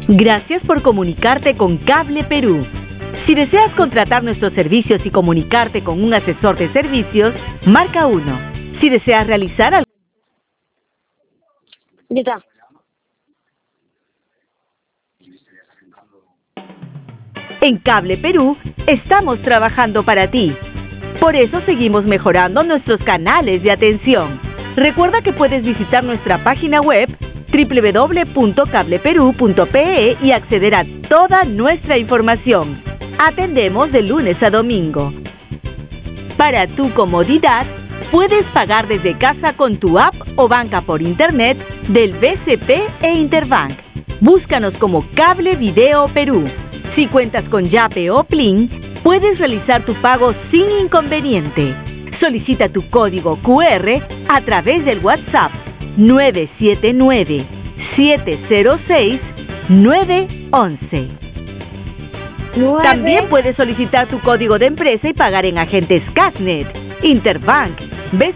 Gracias por comunicarte con Cable Perú. Si deseas contratar nuestros servicios y comunicarte con un asesor de servicios, marca 1. Si deseas realizar algo... Ya está. En Cable Perú estamos trabajando para ti. Por eso seguimos mejorando nuestros canales de atención. Recuerda que puedes visitar nuestra página web www.cableperú.pe y acceder a toda nuestra información. Atendemos de lunes a domingo. Para tu comodidad, puedes pagar desde casa con tu app o banca por internet del BCP e Interbank. Búscanos como Cable Video Perú. Si cuentas con Yape o Plin, puedes realizar tu pago sin inconveniente. Solicita tu código QR a través del WhatsApp 979-706-911. También puedes solicitar tu código de empresa y pagar en agentes Casnet, Interbank, BCP